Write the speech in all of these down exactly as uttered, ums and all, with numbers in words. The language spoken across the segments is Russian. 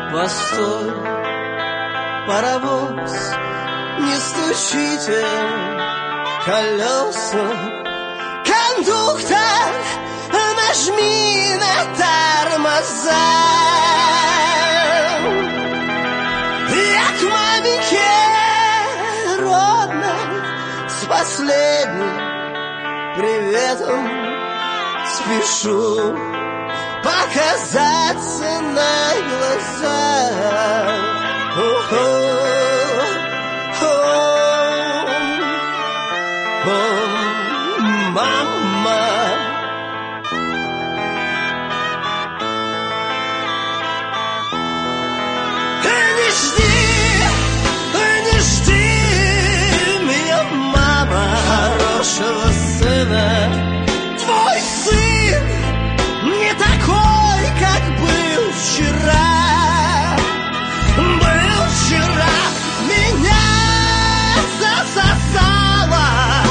Постой, паровоз, не стучите колеса. Кондуктор, нажми на тормоза. Я к маменьке родной с последним приветом спешу показаться на глаза. О-хо, о, о, мама. Не жди, не жди меня, мама, хорошего сына. Твой сын не такой, как был вчера. Был вчера, меня засосала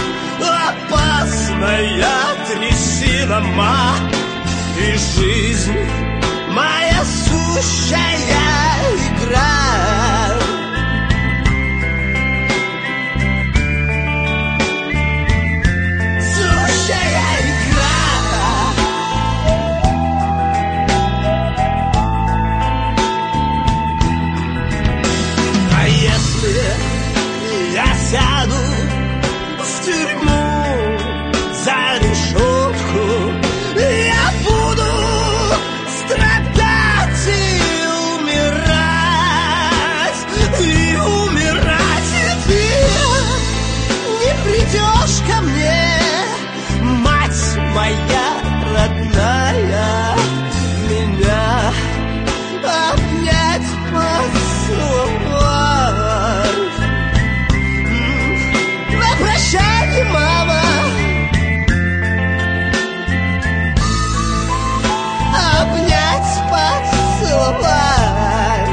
опасная трясина, ма. И жизнь моя сущая игра. Сущая игра. А если я сяду в тюрьму за решетку, я буду страдать и умирать, и умирать, и ты не придешь ко мне, мать моя родная, меня обнять, поцеловать. На прощанье, мама, обнять, поцеловать.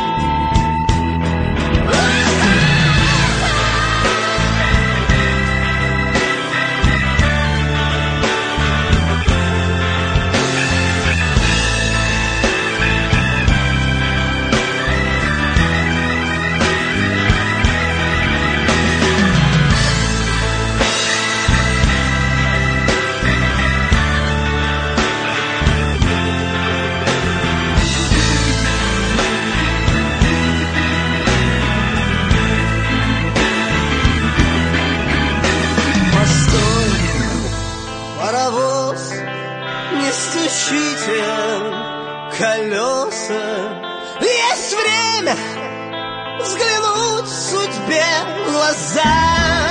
Постой, паровоз, не стучите колеса. Есть время взглянуть судьбе в глаза.